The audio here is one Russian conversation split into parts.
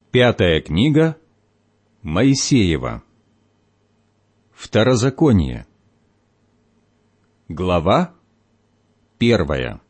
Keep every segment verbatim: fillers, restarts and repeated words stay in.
Пятая книга Моисеева. Второзаконие. Глава первая.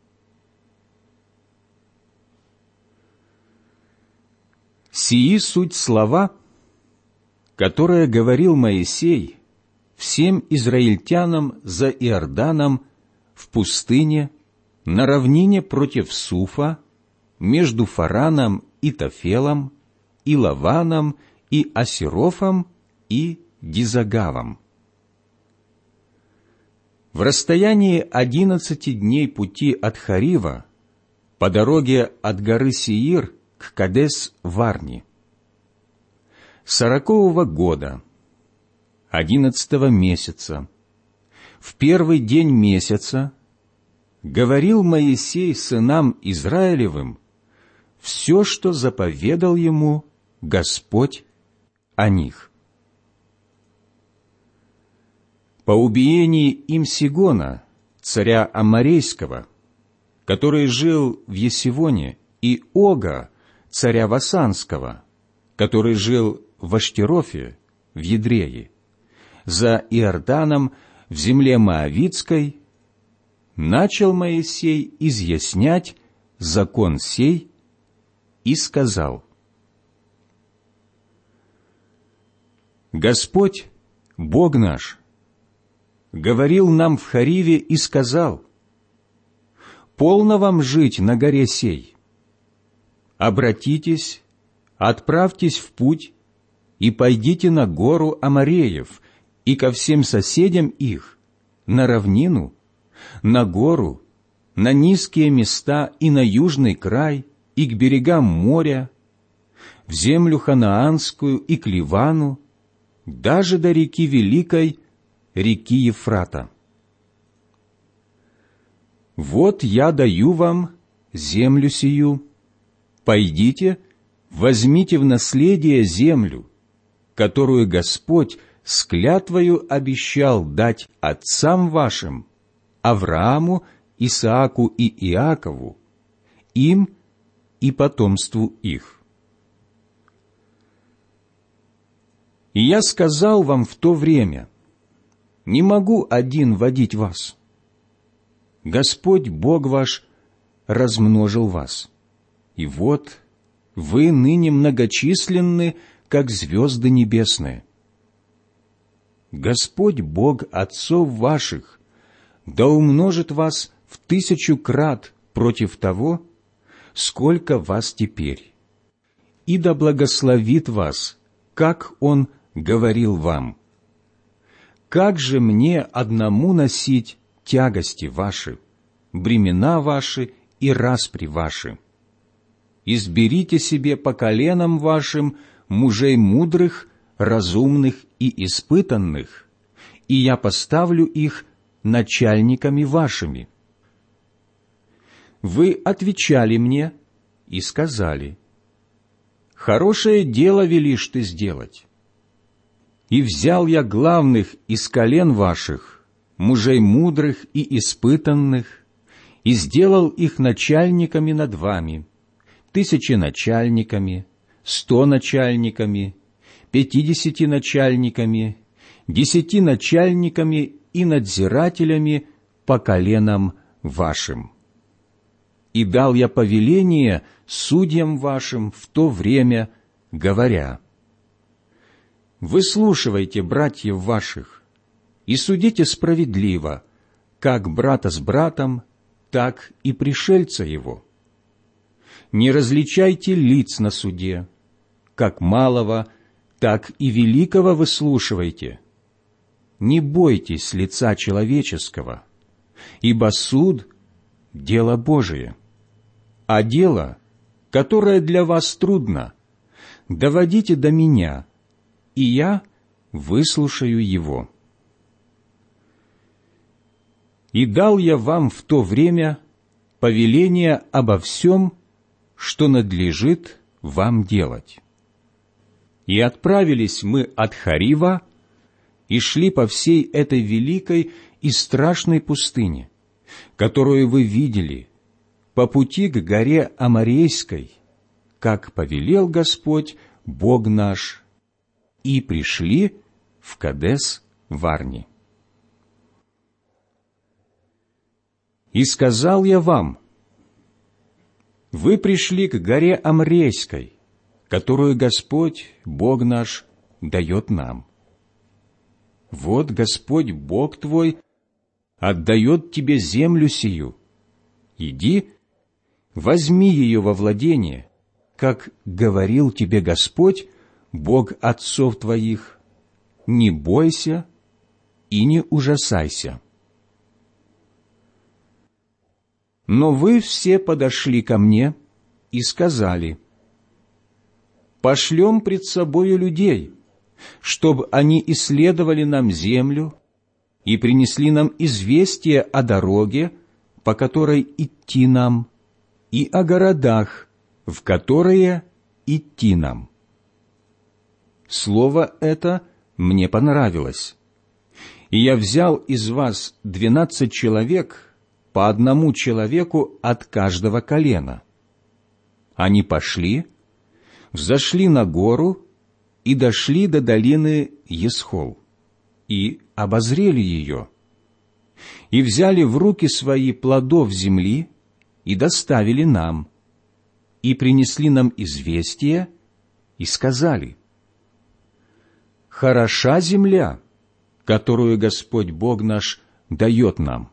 Сии суть слова, которые говорил Моисей всем израильтянам за Иорданом в пустыне, на равнине против Суфа, между Фараном и Тофелом, и Лаваном, и Асирофом, и Дизагавом. В расстоянии одиннадцати дней пути от Харива, по дороге от горы Сеир к Кадес-Варни, сорокового года, одиннадцатого месяца, в первый день месяца, говорил Моисей сынам Израилевым все, что заповедал ему Господь о них. По убиении им Сигона, царя Аморейского, который жил в Есивоне, и Ога, царя Васанского, который жил в Аштерофе, в Едрее, за Иорданом, в земле Моавитской, начал Моисей изъяснять закон сей и сказал: Господь, Бог наш, говорил нам в Хариве и сказал: полно вам жить на горе сей. Обратитесь, отправьтесь в путь и пойдите на гору Амореев и ко всем соседям их, на равнину, на гору, на низкие места и на южный край, и к берегам моря, в землю ханаанскую и к Ливану, даже до реки Великой, реки Ефрата. Вот я даю вам землю сию. Пойдите, возьмите в наследие землю, которую Господь с клятвою обещал дать отцам вашим, Аврааму, Исааку и Иакову, им и потомству их. И я сказал вам в то время: не могу один водить вас. Господь Бог ваш размножил вас, и вот вы ныне многочисленны, как звезды небесные. Господь Бог отцов ваших да умножит вас в тысячу крат против того, сколько вас теперь, и да благословит вас, как Он говорил вам. Как же мне одному носить тягости ваши, бремена ваши и распри ваши? Изберите себе по коленам вашим мужей мудрых, разумных и испытанных, и я поставлю их начальниками вашими. Вы отвечали мне и сказали: хорошее дело велишь ты сделать. И взял я главных из колен ваших, мужей мудрых и испытанных, и сделал их начальниками над вами, тысячи начальниками, сто начальниками, пятидесяти начальниками, десяти начальниками и надзирателями по коленам вашим. И дал я повеление судьям вашим в то время, говоря: выслушивайте братьев ваших и судите справедливо, как брата с братом, так и пришельца его. Не различайте лиц на суде, как малого, так и великого выслушивайте. Не бойтесь лица человеческого, ибо суд — дело Божие. А дело, которое для вас трудно, доводите до меня, и я выслушаю его. И дал я вам в то время повеление обо всем, что надлежит вам делать. И отправились мы от Харива и шли по всей этой великой и страшной пустыне, которую вы видели, по пути к горе Аморейской, как повелел Господь, Бог наш, и пришли в Кадес-Варни. И сказал я вам: вы пришли к горе Амрейской, которую Господь, Бог наш, дает нам. Вот Господь, Бог твой, отдает тебе землю сию. Иди, возьми ее во владение, как говорил тебе Господь, Бог отцов твоих. Не бойся и не ужасайся. Но вы все подошли ко мне и сказали: пошлем пред собою людей, чтобы они исследовали нам землю и принесли нам известие о дороге, по которой идти нам, и о городах, в которые идти нам. Слово это мне понравилось, и я взял из вас двенадцать человек, по одному человеку от каждого колена. Они пошли, взошли на гору и дошли до долины Есхол, и обозрели ее, и взяли в руки свои плодов земли, и доставили нам, и принесли нам известие, и сказали: хороша земля, которую Господь Бог наш дает нам.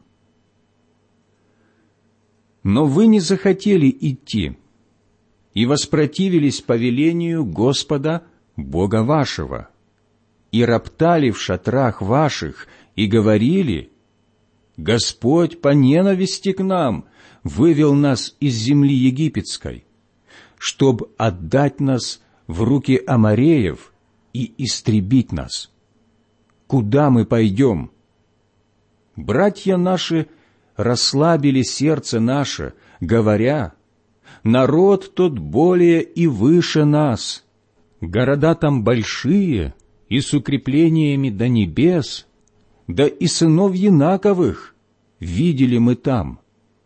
Но вы не захотели идти и воспротивились повелению Господа, Бога вашего, и роптали в шатрах ваших, и говорили: Господь по ненависти к нам вывел нас из земли египетской, чтоб отдать нас в руки амореев и истребить нас. Куда мы пойдем? Братья наши расслабили сердце наше, говоря: народ тот более и выше нас, города там большие и с укреплениями до небес, да и сынов Янаковых видели мы там.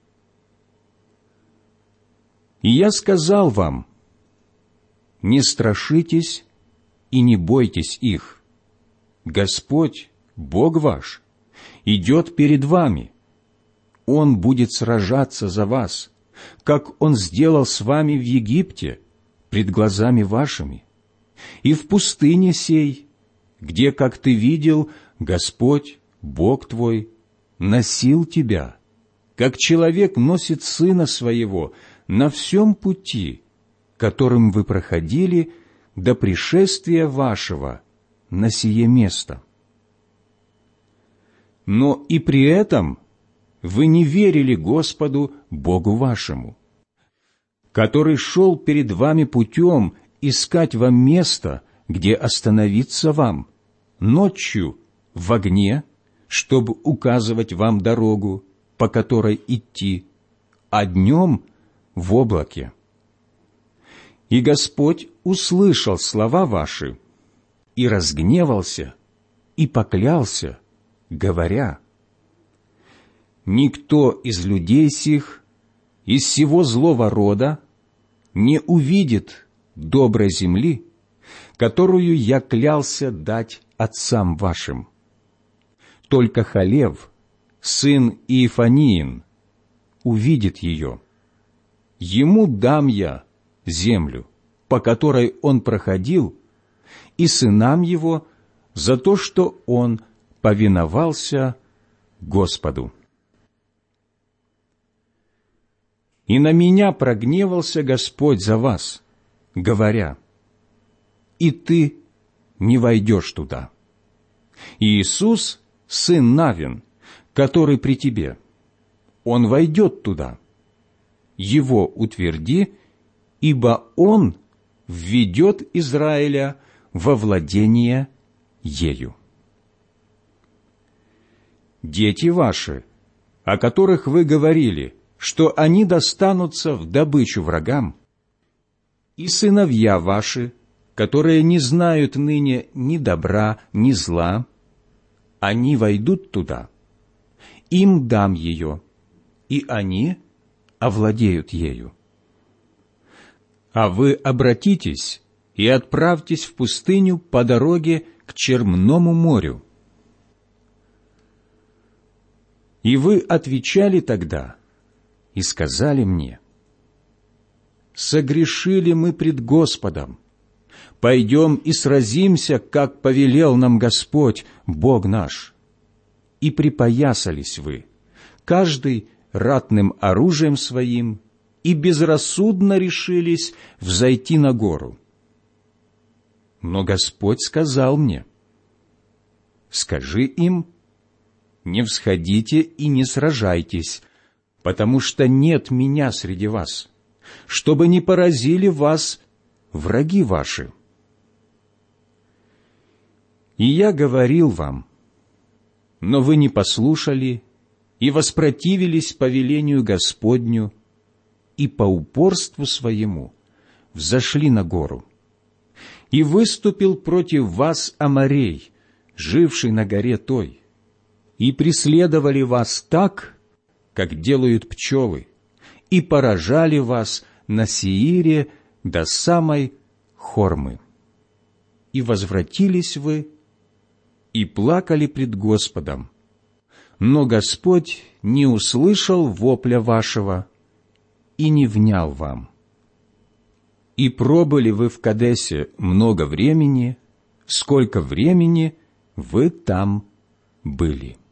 И я сказал вам: не страшитесь и не бойтесь их. Господь, Бог ваш, идет перед вами. Он будет сражаться за вас, как Он сделал с вами в Египте, пред глазами вашими, и в пустыне сей, где, как ты видел, Господь, Бог твой, носил тебя, как человек носит сына своего, на всем пути, которым вы проходили до пришествия вашего на сие место. Но и при этом вы не верили Господу, Богу вашему, который шел перед вами путем искать вам место, где остановиться вам, ночью в огне, чтобы указывать вам дорогу, по которой идти, а днем в облаке. И Господь услышал слова ваши, и разгневался, и поклялся, говоря: никто из людей сих, из сего злого рода, не увидит доброй земли, которую я клялся дать отцам вашим. Только Халев, сын Иефаниин, увидит ее. Ему дам я землю, по которой он проходил, и сынам его за то, что он повиновался Господу. И на меня прогневался Господь за вас, говоря: и ты не войдешь туда. И Иисус, сын Навин, который при тебе, он войдет туда. Его утверди, ибо он введет Израиля во владение ею. Дети ваши, о которых вы говорили, что они достанутся в добычу врагам, и сыновья ваши, которые не знают ныне ни добра, ни зла, они войдут туда, им дам ее, и они овладеют ею. А вы обратитесь и отправьтесь в пустыню по дороге к Черному морю». И вы отвечали тогда и сказали мне: «Согрешили мы пред Господом. Пойдем и сразимся, как повелел нам Господь, Бог наш». И припоясались вы, каждый ратным оружием своим, и безрассудно решились взойти на гору. Но Господь сказал мне: «Скажи им: не всходите и не сражайтесь, потому что нет меня среди вас, чтобы не поразили вас враги ваши». И я говорил вам, но вы не послушали и воспротивились повелению Господню, и по упорству своему взошли на гору. И выступил против вас Аморей, живший на горе той, и преследовали вас так, как делают пчелы, и поражали вас на Сеире до самой Хормы. И возвратились вы, и плакали пред Господом, но Господь не услышал вопля вашего и не внял вам. И пробыли вы в Кадесе много времени, сколько времени вы там были.